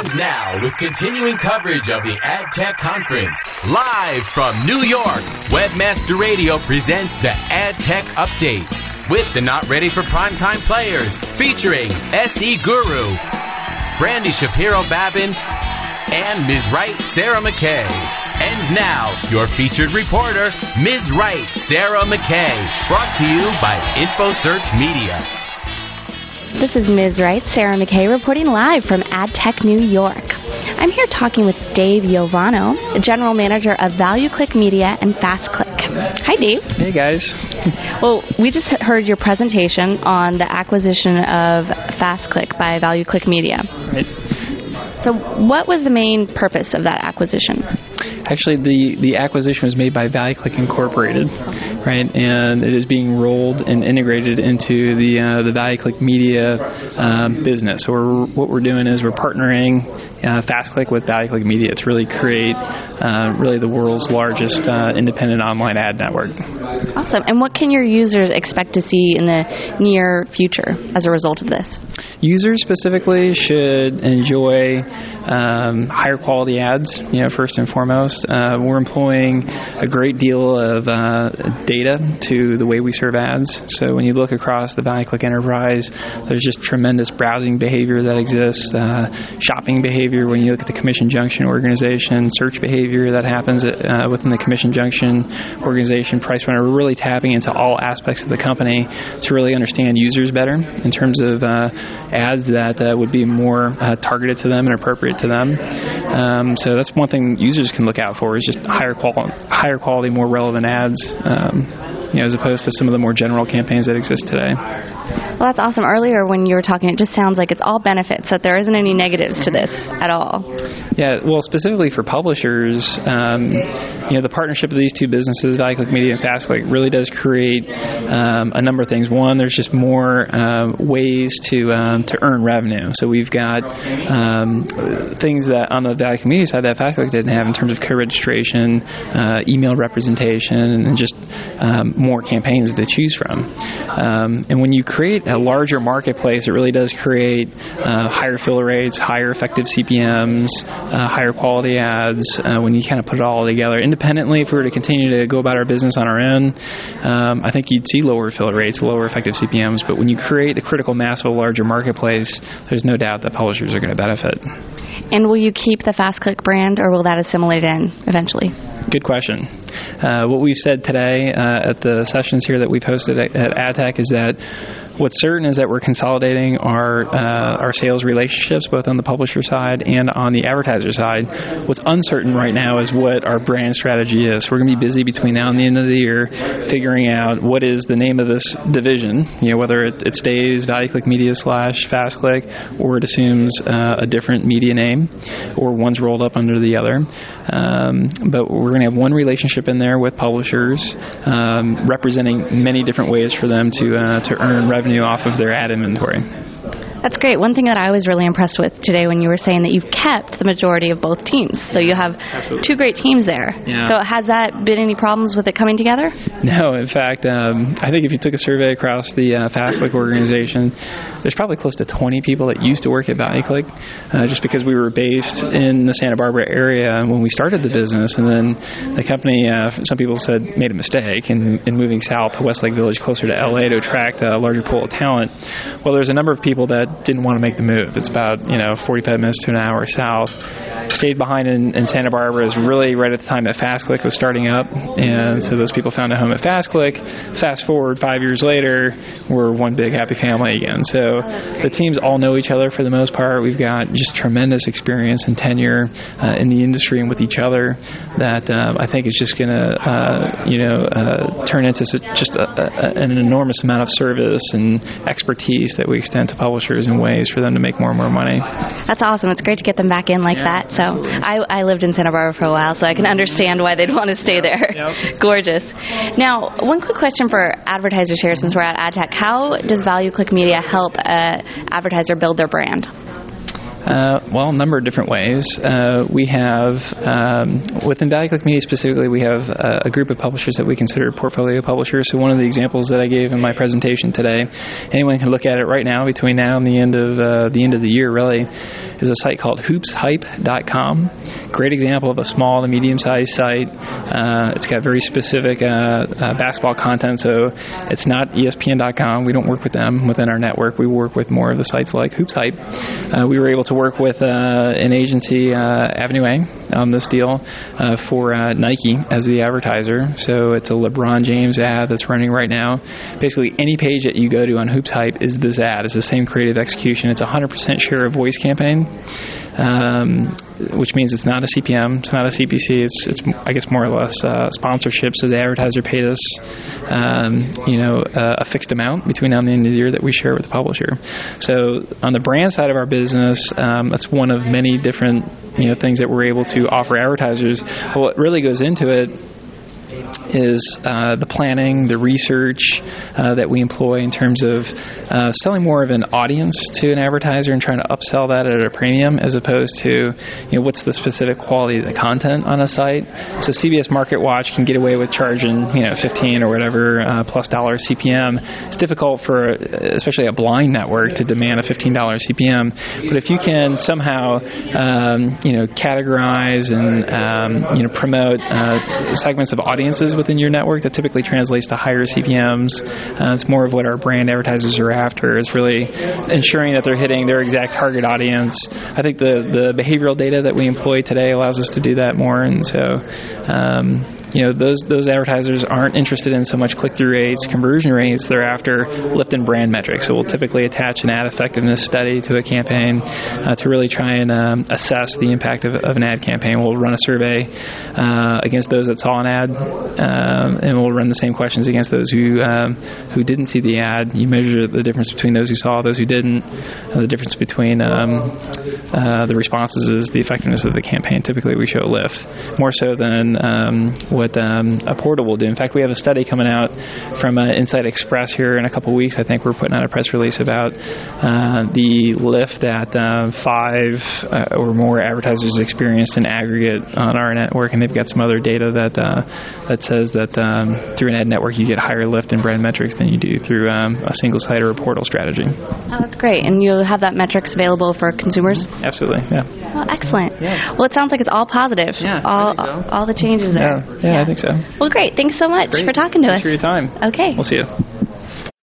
And now, with continuing coverage of the AdTech Conference, live from New York, Webmaster Radio presents the AdTech Update with the Not Ready for Primetime players, featuring SE Guru, Brandy Shapiro-Babin, and Ms. Wright, Sarah McKay. And now, your featured reporter, Ms. Wright, Sarah McKay, brought to you by InfoSearch Media. This is Ms. Wright, Sarah McKay, reporting live from AdTech New York. I'm here talking with Dave Giovano, the General Manager of ValueClick Media and FastClick. Hi, Dave. Hey, guys. Well, we just heard your presentation on the acquisition of FastClick by ValueClick Media. Right. So what was the main purpose of that acquisition? Actually, the acquisition was made by ValueClick Incorporated, right? And it is being rolled and integrated into the ValueClick Media business. So what we're doing is we're partnering FastClick with ValueClick Media to really create really the world's largest independent online ad network. Awesome. And what can your users expect to see in the near future as a result of this? Users specifically should enjoy higher quality ads, first and foremost. We're employing a great deal of data to the way we serve ads. So when you look across the ValueClick enterprise, there's just tremendous browsing behavior that exists, shopping behavior when you look at the Commission Junction organization, search behavior that happens within the Commission Junction organization, PriceRunner. We're really tapping into all aspects of the company to really understand users better in terms of ads that would be more targeted to them and appropriate to them. So that's one thing users can look out for, is just higher quality, more relevant ads, as opposed to some of the more general campaigns that exist today. Well, that's awesome. Earlier when you were talking, it just sounds like it's all benefits, that there isn't any negatives to this at all. Yeah, well, specifically for publishers, the partnership of these two businesses, ValueClick Media and FastClick, really does create a number of things. One, there's just more ways to earn revenue. So we've got things that on the ValueClick Media side that FastClick didn't have in terms of co-registration, email representation, and just more campaigns to choose from. And when you create a larger marketplace, it really does create higher fill rates, higher effective CPMs, higher quality ads when you kind of put it all together. Independently, if we were to continue to go about our business on our own, I think you'd see lower fill rates, lower effective CPMs. But when you create the critical mass of a larger marketplace, there's no doubt that publishers are going to benefit. And will you keep the FastClick brand, or will that assimilate in eventually? Good question. What we've said today at the sessions here that we've hosted at AdTech is that what's certain is that we're consolidating our sales relationships, both on the publisher side and on the advertiser side. What's uncertain right now is what our brand strategy is. We're going to be busy between now and the end of the year figuring out what is the name of this division, whether it stays ValueClick Media / FastClick, or it assumes a different media name, or one's rolled up under the other. But we're going to have one relationship in there with publishers, representing many different ways for them to earn revenue off of their ad inventory. That's great. One thing that I was really impressed with today when you were saying that you've kept the majority of both teams. So you have Absolutely. Two great teams there. Yeah. So has that been any problems with it coming together? No. In fact, I think if you took a survey across the FastClick organization, there's probably close to 20 people that used to work at ValueClick, just because we were based in the Santa Barbara area when we started the business. And then the company, some people said, made a mistake in moving south to Westlake Village, closer to LA, to attract a larger pool of talent. Well, there's a number of people that didn't want to make the move. It's about 45 minutes to an hour south. Stayed behind in Santa Barbara is really right at the time that FastClick was starting up, and so those people found a home at FastClick. Fast forward 5 years later, we're one big happy family again. So the teams all know each other for the most part. We've got just tremendous experience and tenure in the industry and with each other that I think is just going to turn into just an enormous amount of service and expertise that we extend to publishers in ways for them to make more and more money. That's awesome. It's great to get them back in like that. So I lived in Santa Barbara for a while, so I can understand why they'd want to stay there. Yep. Gorgeous. Now, one quick question for advertisers here, since we're at AdTech. How does ValueClick Media help an advertiser build their brand? Well, a number of different ways. We have, within ValueClick Media specifically, we have a group of publishers that we consider portfolio publishers. So one of the examples that I gave in my presentation today, anyone can look at it right now, between now and the end of the year, really, is a site called hoopshype.com. Great example of a small to medium-sized site. It's got very specific basketball content, so it's not ESPN.com. We don't work with them within our network. We work with more of the sites like HoopsHype. We were able to work with an agency, Avenue A, on this deal for Nike as the advertiser. So it's a LeBron James ad that's running right now. Basically, any page that you go to on HoopsHype is this ad. It's the same creative execution. It's a 100% share of voice campaign. Which means it's not a CPM, it's not a CPC, it's I guess more or less sponsorship. So the advertiser paid us, a fixed amount between now and the end of the year that we share with the publisher. So on the brand side of our business, that's one of many different things that we're able to offer advertisers. But what really goes into it is the planning, the research that we employ in terms of selling more of an audience to an advertiser and trying to upsell that at a premium, as opposed to what's the specific quality of the content on a site. So CBS Market Watch can get away with charging 15 or whatever plus dollar CPM. It's difficult for especially a blind network to demand a $15 CPM. But if you can somehow categorize and promote segments of audiences within your network, that typically translates to higher CPMs. It's more of what our brand advertisers are after, is really ensuring that they're hitting their exact target audience. I think the behavioral data that we employ today allows us to do that more, and so those advertisers aren't interested in so much click-through rates, conversion rates. They're after lift in brand metrics. So we'll typically attach an ad effectiveness study to a campaign to really try and assess the impact of an ad campaign. We'll run a survey against those that saw an ad, and we'll run the same questions against those who didn't see the ad. You measure the difference between those who saw, those who didn't. The difference between the responses is the effectiveness of the campaign. Typically, we show a lift, more so than what a portal will do. In fact, we have a study coming out from Insight Express here in a couple weeks. I think we're putting out a press release about the lift that 5 or more advertisers experienced in aggregate on our network, and they've got some other data that says that through an ad network you get higher lift in brand metrics than you do through a single site or a portal strategy. Oh, that's great. And you'll have that metrics available for consumers? Absolutely, yeah. Oh, excellent. Yeah. Well, it sounds like it's all positive. Yeah, all the changes there. Yeah, I think so. Well, great. Thanks so much for talking to us. Thanks for your time. Okay. We'll see you.